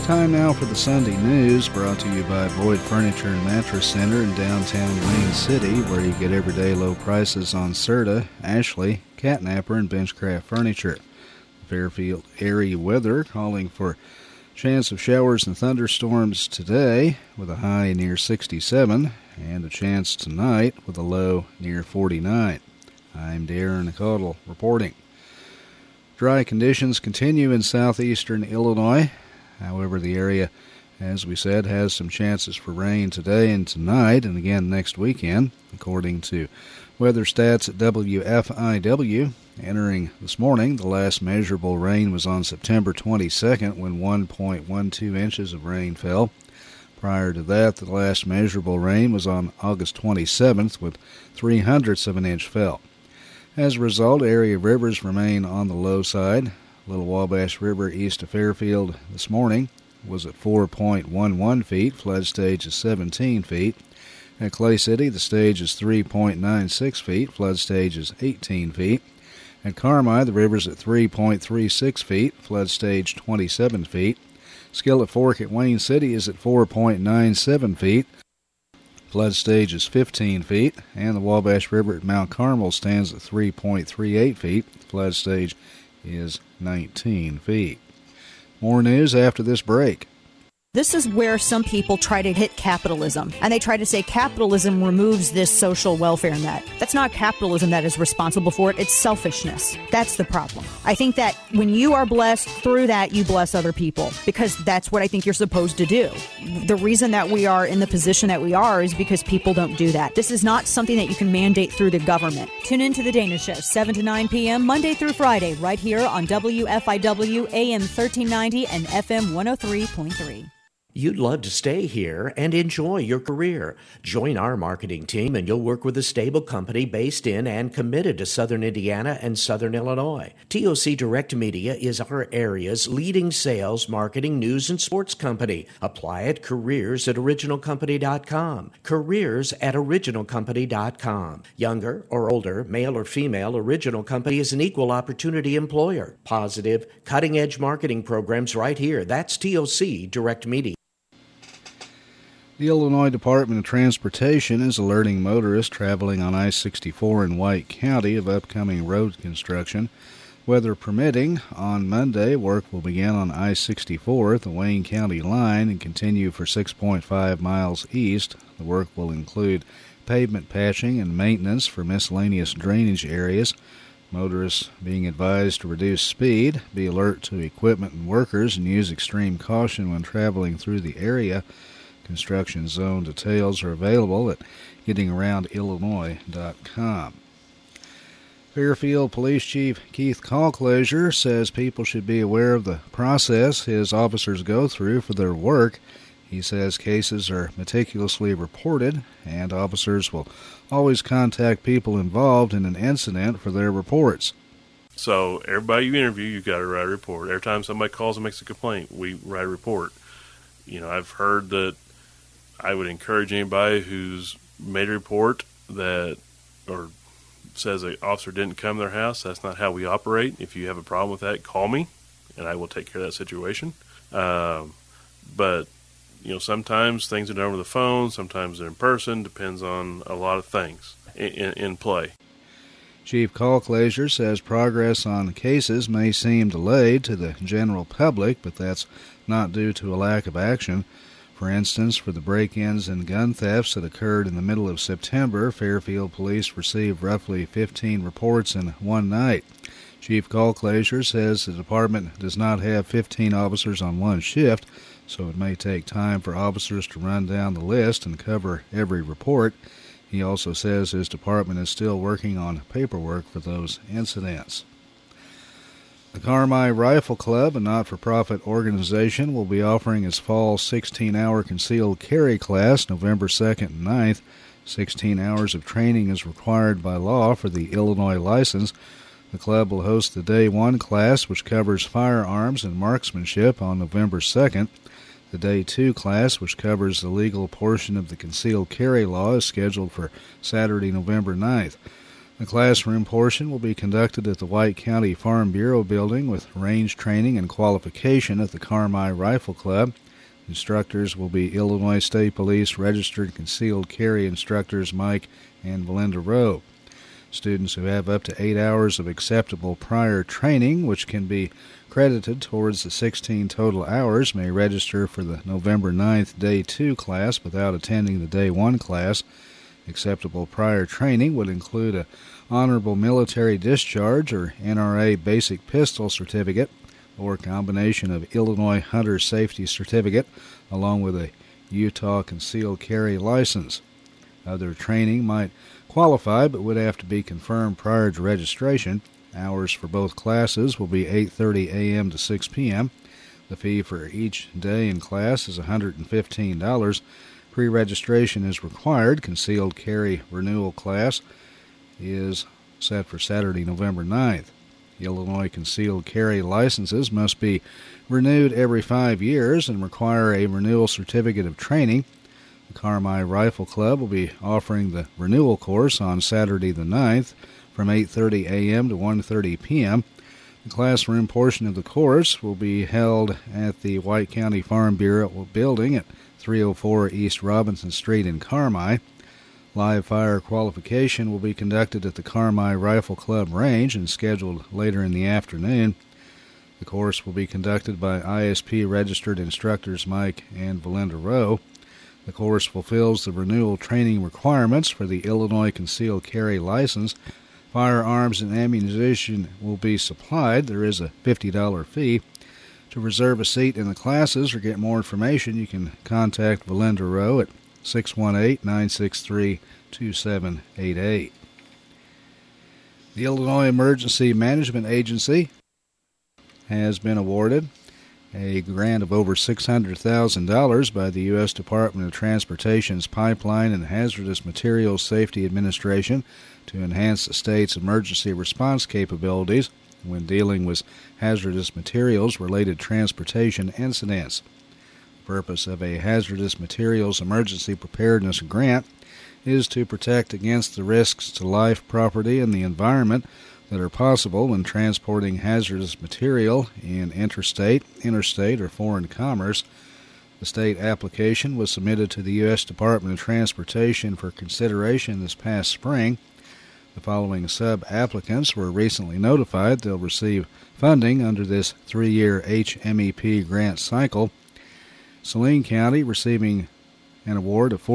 Time now for the Sunday News, brought to you by Boyd Furniture and Mattress Center in downtown Wayne City, where you get everyday low prices on Serta, Ashley, Catnapper, and Benchcraft furniture. Fairfield area weather calling for chance of showers and thunderstorms today with a high near 67 and a chance tonight with a low near 49. I'm Darren Caudle reporting. Dry conditions continue in southeastern Illinois. However, the area, as we said, has some chances for rain today and tonight and again next weekend, according to weather stats at WFIW. Entering this morning, the last measurable rain was on September 22nd when 1.12 inches of rain fell. Prior to that, the last measurable rain was on August 27th with 0.03 of an inch fell. As a result, area rivers remain on the low side. Little Wabash River east of Fairfield this morning was at 4.11 feet. Flood stage is 17 feet. At Clay City, the stage is 3.96 feet. Flood stage is 18 feet. At Carmi, the river's at 3.36 feet. Flood stage 27 feet. Skillet Fork at Wayne City is at 4.97 feet. Flood stage is 15 feet. And the Wabash River at Mount Carmel stands at 3.38 feet. Flood stage is 19 feet. More news after this break. This is where some people try to hit capitalism, and they try to say capitalism removes this social welfare net. That's not capitalism that is responsible for it. It's selfishness. That's the problem. I think that when you are blessed through that, you bless other people, because that's what I think you're supposed to do. The reason that we are in the position that we are is because people don't do that. This is not something that you can mandate through the government. Tune in to The Dana Show, 7 to 9 p.m., Monday through Friday, right here on WFIW AM 1390 and FM 103.3. You'd love to stay here and enjoy your career. Join our marketing team and you'll work with a stable company based in and committed to Southern Indiana and Southern Illinois. TOC Direct Media is our area's leading sales, marketing, news, and sports company. Apply at careers@originalcompany.com. Careers@originalcompany.com. Younger or older, male or female, Original Company is an equal opportunity employer. Positive, cutting-edge marketing programs right here. That's TOC Direct Media. The Illinois Department of Transportation is alerting motorists traveling on I-64 in White County of upcoming road construction. Weather permitting, on Monday, work will begin on I-64 at the Wayne County line and continue for 6.5 miles east. The work will include pavement patching and maintenance for miscellaneous drainage areas. Motorists being advised to reduce speed, be alert to equipment and workers, and use extreme caution when traveling through the area. Construction zone details are available at gettingaroundillinois.com. Fairfield Police Chief Keith Kalklaser says people should be aware of the process his officers go through for their work. He says cases are meticulously reported, and officers will always contact people involved in an incident for their reports. So everybody you interview, you've got to write a report. Every time somebody calls and makes a complaint, we write a report. You know, I've heard that I would encourage anybody who's made a report that or says an officer didn't come to their house. That's not how we operate. If you have a problem with that, call me, and I will take care of that situation. But, you know, sometimes things are done over the phone, sometimes they're in person, depends on a lot of things in play. Chief Kalklaser says progress on cases may seem delayed to the general public, but that's not due to a lack of action. For instance, for the break-ins and gun thefts that occurred in the middle of September, Fairfield Police received roughly 15 reports in one night. Chief Kalklaser says the department does not have 15 officers on one shift, so it may take time for officers to run down the list and cover every report. He also says his department is still working on paperwork for those incidents. The Carmi Rifle Club, a not-for-profit organization, will be offering its fall 16-hour concealed carry class November 2nd and 9th. 16 hours of training is required by law for the Illinois license. The club will host the Day 1 class, which covers firearms and marksmanship, on November 2nd. The Day 2 class, which covers the legal portion of the concealed carry law, is scheduled for Saturday, November 9th. The classroom portion will be conducted at the White County Farm Bureau building with range training and qualification at the Carmi Rifle Club. Instructors will be Illinois State Police registered concealed carry instructors Mike and Belinda Rowe. Students who have up to 8 hours of acceptable prior training, which can be credited towards the 16 total hours, may register for the November 9th Day 2 class without attending the Day 1 class. Acceptable prior training would include a Honorable Military Discharge or NRA Basic Pistol Certificate or a combination of Illinois Hunter Safety Certificate along with a Utah Concealed Carry License. Other training might qualify but would have to be confirmed prior to registration. Hours for both classes will be 8:30 a.m. to 6 p.m. The fee for each day in class is $115. Pre-registration is required. Concealed carry renewal class is set for Saturday, November 9th. Illinois concealed carry licenses must be renewed every 5 years and require a renewal certificate of training. The Carmi Rifle Club will be offering the renewal course on Saturday the 9th from 8:30 a.m. to 1:30 p.m. The classroom portion of the course will be held at the White County Farm Bureau building at 304 East Robinson Street in Carmi. Live fire qualification will be conducted at the Carmi Rifle Club range and scheduled later in the afternoon. The course will be conducted by ISP registered instructors Mike and Belinda Rowe. The course fulfills the renewal training requirements for the Illinois Concealed Carry License. Firearms and ammunition will be supplied. There is a $50 fee. To reserve a seat in the classes or get more information, you can contact Belinda Rowe at 618-963-2788. The Illinois Emergency Management Agency has been awarded a grant of over $600,000 by the U.S. Department of Transportation's Pipeline and Hazardous Materials Safety Administration to enhance the state's emergency response capabilities when dealing with hazardous materials-related transportation incidents. The purpose of a Hazardous Materials Emergency Preparedness Grant is to protect against the risks to life, property, and the environment that are possible when transporting hazardous material in interstate, interstate, or foreign commerce. The state application was submitted to the U.S. Department of Transportation for consideration this past spring. The following sub-applicants were recently notified they'll receive funding under this 3-year HMEP grant cycle. Saline County receiving an award of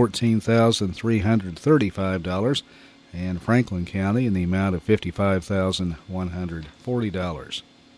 $14,335, and Franklin County in the amount of $55,140.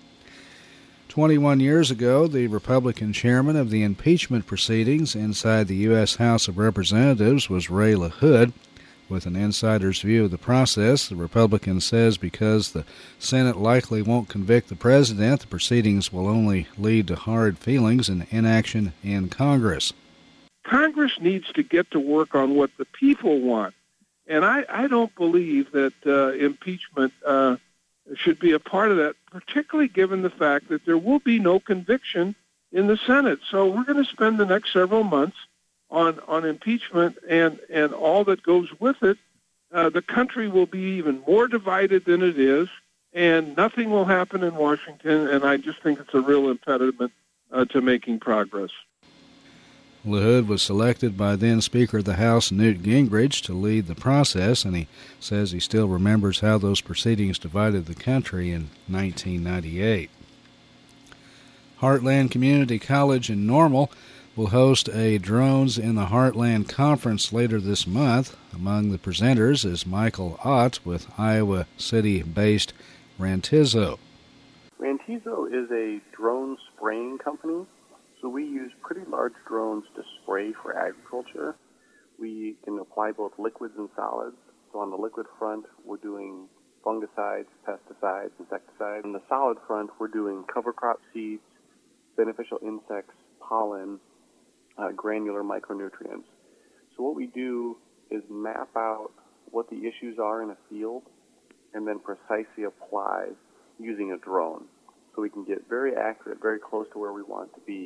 21 years ago, the Republican chairman of the impeachment proceedings inside the U.S. House of Representatives was Ray LaHood. With an insider's view of the process, the Republican says because the Senate likely won't convict the president, the proceedings will only lead to hard feelings and inaction in Congress. Congress needs to get to work on what the people want. And I don't believe that impeachment should be a part of that, particularly given the fact that there will be no conviction in the Senate. So we're going to spend the next several months on impeachment and all that goes with it. The country will be even more divided than it is, and nothing will happen in Washington, and I just think it's a real impediment to making progress. LaHood was selected by then Speaker of the House Newt Gingrich to lead the process, and he says he still remembers how those proceedings divided the country in 1998. Heartland Community College in Normal will host a Drones in the Heartland conference later this month. Among the presenters is Michael Ott with Iowa City-based Rantizo. Rantizo is a drone spraying company. So we use pretty large drones to spray for agriculture. We can apply both liquids and solids. So on the liquid front, we're doing fungicides, pesticides, insecticides. On the solid front, we're doing cover crop seeds, beneficial insects, pollen, granular micronutrients. So what we do is map out what the issues are in a field and then precisely apply using a drone. So we can get very accurate, very close to where we want to be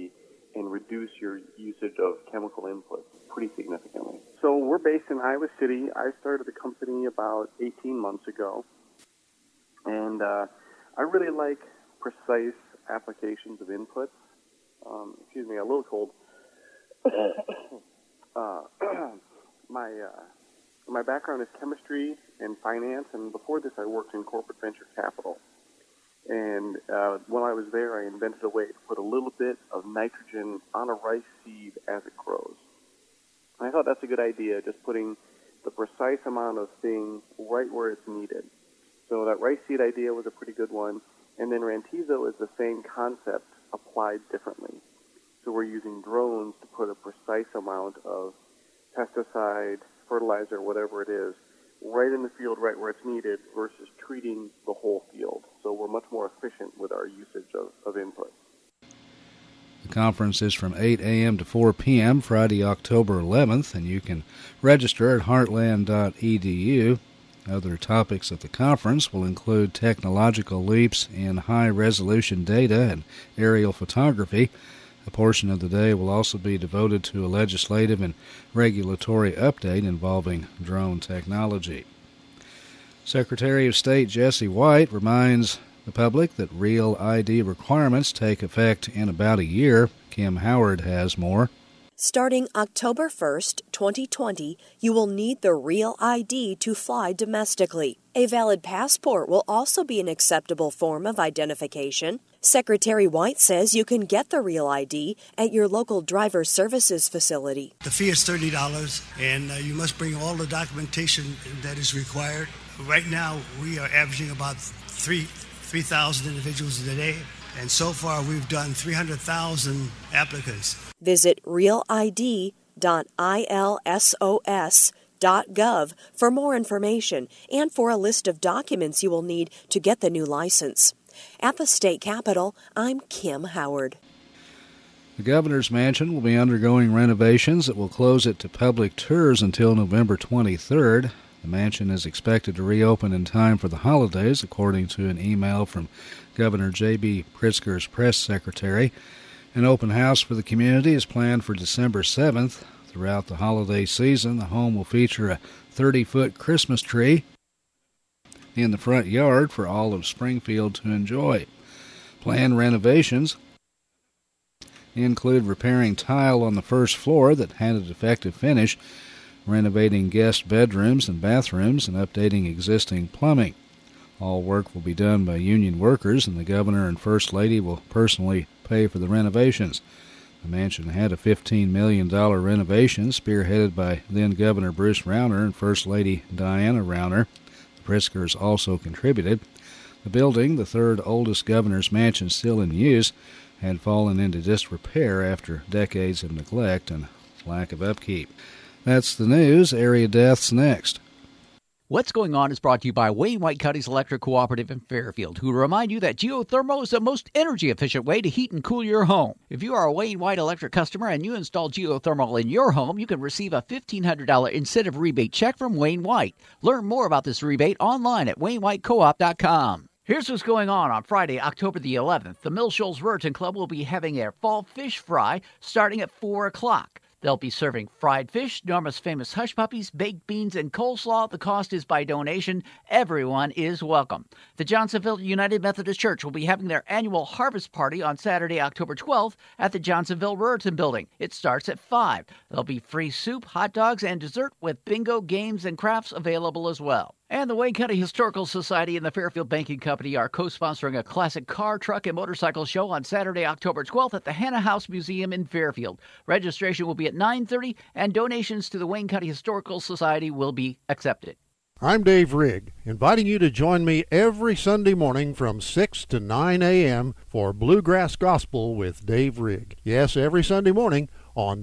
and reduce your usage of chemical inputs pretty significantly. So we're based in Iowa City. I started the company about 18 months ago, and I really like precise applications of inputs. Excuse me, a little cold. My background is chemistry and finance, and before this I worked in corporate venture capital. And while I was there, I invented a way to put a little bit of nitrogen on a rice seed as it grows. And I thought that's a good idea, just putting the precise amount of thing right where it's needed. So that rice seed idea was a pretty good one. And then Rantizo is the same concept applied differently. So we're using drones to put a precise amount of pesticide, fertilizer, whatever it is, right in the field, right where it's needed, versus treating the whole field. So we're much more efficient with our usage of inputs. The conference is from 8 a.m. to 4 p.m. Friday, October 11th, and you can register at heartland.edu. Other topics at the conference will include technological leaps in high-resolution data and aerial photography. A portion of the day will also be devoted to a legislative and regulatory update involving drone technology. Secretary of State Jesse White reminds the public that Real ID requirements take effect in about a year. Kim Howard has more. Starting October 1st, 2020, you will need the Real ID to fly domestically. A valid passport will also be an acceptable form of identification. Secretary White says you can get the Real ID at your local driver services facility. The fee is $30, and you must bring all the documentation that is required. Right now, we are averaging about 3,000 individuals a day, and so far we've done 300,000 applicants. Visit realid.ilsos.gov for more information and for a list of documents you will need to get the new license. At the state capitol, I'm Kim Howard. The governor's mansion will be undergoing renovations that will close it to public tours until November 23rd. The mansion is expected to reopen in time for the holidays, according to an email from Governor J.B. Pritzker's press secretary. An open house for the community is planned for December 7th. Throughout the holiday season, the home will feature a 30-foot Christmas tree in the front yard for all of Springfield to enjoy. Planned renovations include repairing tile on the first floor that had a defective finish, renovating guest bedrooms and bathrooms, and updating existing plumbing. All work will be done by union workers, and the governor and First Lady will personally pay for the renovations. The mansion had a $15 million renovation spearheaded by then-Governor Bruce Rauner and First Lady Diana Rauner. The Pritzkers also contributed. The building, the third oldest governor's mansion still in use, had fallen into disrepair after decades of neglect and lack of upkeep. That's the news. Area Death's next. What's Going On is brought to you by Wayne White County's Electric Cooperative in Fairfield, who remind you that geothermal is the most energy-efficient way to heat and cool your home. If you are a Wayne White Electric customer and you install geothermal in your home, you can receive a $1,500 incentive rebate check from Wayne White. Learn more about this rebate online at WayneWhiteCoop.com. Here's what's going on Friday, October the 11th. The Mill Shoals Ruritan Club will be having their fall fish fry starting at 4 o'clock. They'll be serving fried fish, Norma's Famous Hush Puppies, baked beans, and coleslaw. The cost is by donation. Everyone is welcome. The Johnsonville United Methodist Church will be having their annual harvest party on Saturday, October 12th at the Johnsonville Ruritan Building. It starts at 5. There'll be free soup, hot dogs, and dessert with bingo, games, and crafts available as well. And the Wayne County Historical Society and the Fairfield Banking Company are co-sponsoring a classic car, truck, and motorcycle show on Saturday, October 12th at the Hannah House Museum in Fairfield. Registration will be at 9:30, and donations to the Wayne County Historical Society will be accepted. I'm Dave Rigg, inviting you to join me every Sunday morning from 6 to 9 a.m. for Bluegrass Gospel with Dave Rigg. Yes, every Sunday morning on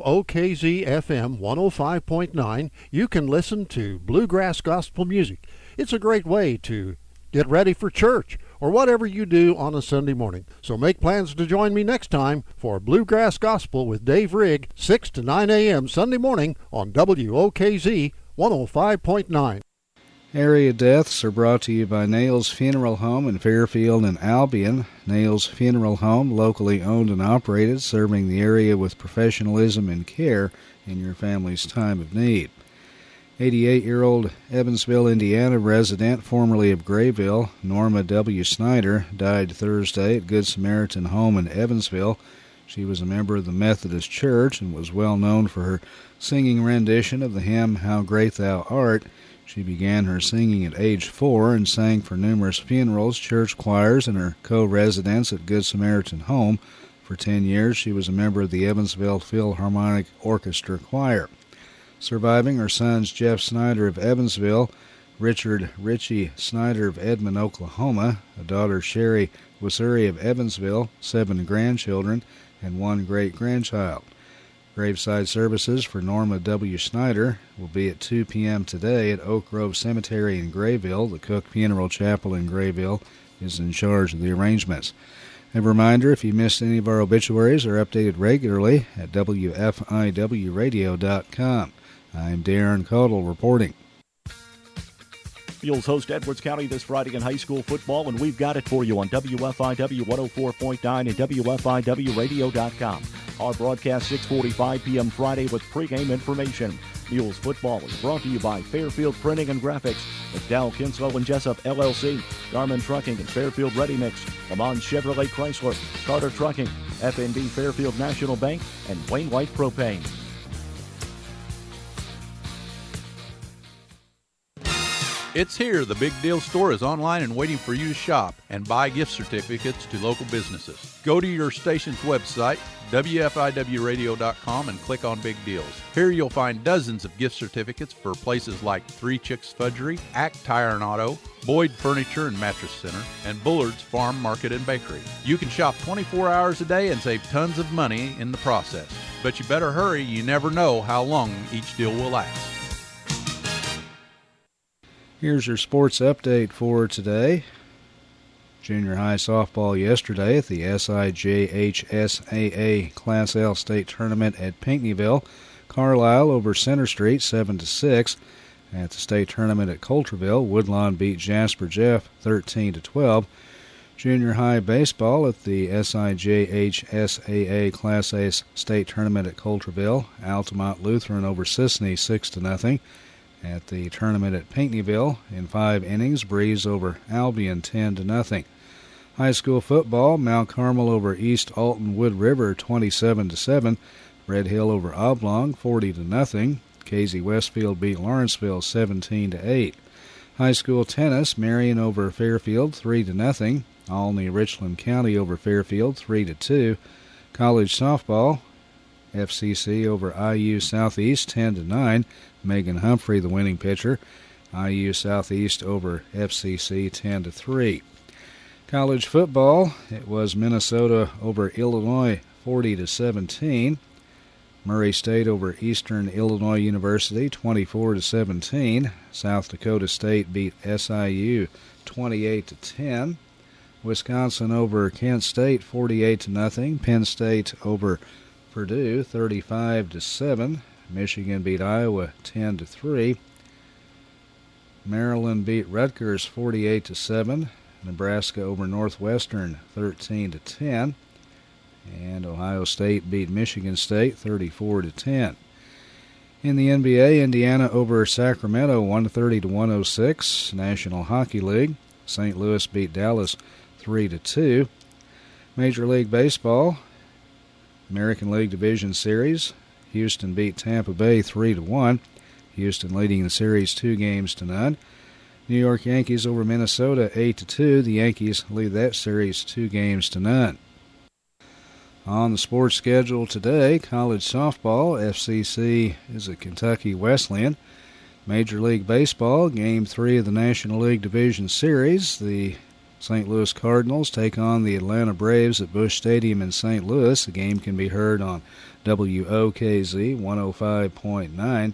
WOKZ-FM 105.9, you can listen to Bluegrass Gospel music. It's a great way to get ready for church or whatever you do on a Sunday morning. So make plans to join me next time for Bluegrass Gospel with Dave Rigg, 6 to 9 a.m. Sunday morning on WOKZ 105.9. Area deaths are brought to you by Nails Funeral Home in Fairfield and Albion. Nails Funeral Home, locally owned and operated, serving the area with professionalism and care in your family's time of need. 88-year-old Evansville, Indiana resident, formerly of Grayville, Norma W. Snyder, died Thursday at Good Samaritan Home in Evansville. She was a member of the Methodist Church and was well known for her singing rendition of the hymn, How Great Thou Art. She began her singing at age 4 and sang for numerous funerals, church choirs, and her co-residence at Good Samaritan Home. For 10 years, she was a member of the Evansville Philharmonic Orchestra Choir. Surviving are sons Jeff Snyder of Evansville, Richard Richie Snyder of Edmond, Oklahoma, a daughter Sherry Wasuri of Evansville, 7 grandchildren, and 1 great-grandchild. Graveside services for Norma W. Snyder will be at 2 p.m. today at Oak Grove Cemetery in Grayville. The Cook Funeral Chapel in Grayville is in charge of the arrangements. A reminder, if you missed any of our obituaries, are updated regularly at WFIWradio.com. I'm Darren Caudle reporting. Mules host Edwards County this Friday in high school football, and we've got it for you on WFIW 104.9 and WFIWradio.com. Our broadcast 6:45 p.m. Friday with pregame information. Mules football is brought to you by Fairfield Printing and Graphics, McDowell, Kinslow and Jessup LLC, Garmin Trucking and Fairfield Ready Mix, Lamont Chevrolet Chrysler, Carter Trucking, FNB Fairfield National Bank, and Wayne White Propane. It's here. The Big Deal Store is online and waiting for you to shop and buy gift certificates to local businesses. Go to your station's website, WFIWradio.com, and click on Big Deals. Here you'll find dozens of gift certificates for places like Three Chicks Fudgery, Act Tire and Auto, Boyd Furniture and Mattress Center, and Bullard's Farm Market and Bakery. You can shop 24 hours a day and save tons of money in the process. But you better hurry. You never know how long each deal will last. Here's your sports update for today. Junior high softball yesterday at the SIJHSAA Class L State Tournament at Pinckneyville. Carlisle over Center Street 7-6. At the state tournament at Coulterville, Woodlawn beat Jasper Jeff 13-12. Junior high baseball at the SIJHSAA Class A State Tournament at Coulterville. Altamont Lutheran over Sisney 6-0. At the tournament at Pinckneyville, in 5 innings, Breeze over Albion 10-0. High school football, Mount Carmel over East Alton Wood River 27-7. Red Hill over Oblong 40-0. Casey Westfield beat Lawrenceville 17-8. High school tennis, Marion over Fairfield 3-0. Olney Richland County over Fairfield 3-2. College softball, FCC over IU Southeast 10-9. Megan Humphrey, the winning pitcher. IU Southeast over FCC 10-3. College football, it was Minnesota over Illinois 40-17. Murray State over Eastern Illinois University 24-17. South Dakota State beat SIU 28-10. Wisconsin over Kent State 48-0. Penn State over Purdue 35-7. Michigan beat Iowa 10-3. Maryland beat Rutgers 48-7. Nebraska over Northwestern 13-10. And Ohio State beat Michigan State 34-10. In the NBA, Indiana over Sacramento 130-106. National Hockey League, St. Louis beat Dallas 3-2. Major League Baseball, American League Division Series, Houston beat Tampa Bay 3-1. Houston leading the series 2-0. New York Yankees over Minnesota 8-2. The Yankees lead that series 2-0. On the sports schedule today, college softball, FCC is at Kentucky Wesleyan. Major League Baseball, Game 3 of the National League Division Series. The St. Louis Cardinals take on the Atlanta Braves at Busch Stadium in St. Louis. The game can be heard on WOKZ 105.9.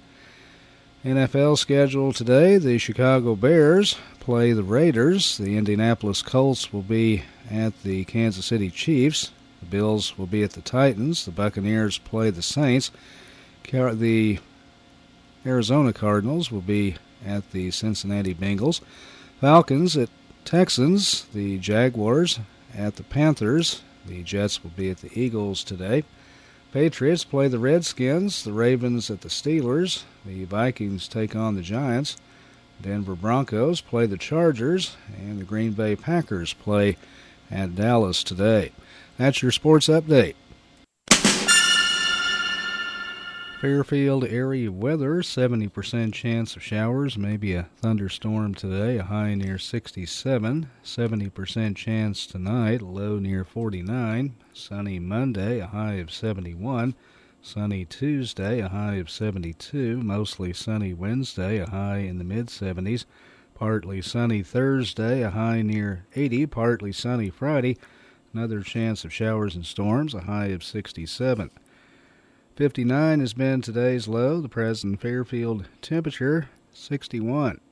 NFL schedule today, the Chicago Bears play the Raiders. The Indianapolis Colts will be at the Kansas City Chiefs. The Bills will be at the Titans. The Buccaneers play the Saints. The Arizona Cardinals will be at the Cincinnati Bengals. Falcons at Texans. The Jaguars at the Panthers. The Jets will be at the Eagles today. Patriots play the Redskins. The Ravens at the Steelers. The Vikings take on the Giants. Denver Broncos play the Chargers. And the Green Bay Packers play at Dallas today. That's your sports update. Fairfield area weather, 70% chance of showers, maybe a thunderstorm today, a high near 67, 70% chance tonight, a low near 49, sunny Monday, a high of 71, sunny Tuesday, a high of 72, mostly sunny Wednesday, a high in the mid-70s, partly sunny Thursday, a high near 80, partly sunny Friday, another chance of showers and storms, a high of 67. 59 has been today's low. The present Fairfield temperature, 61.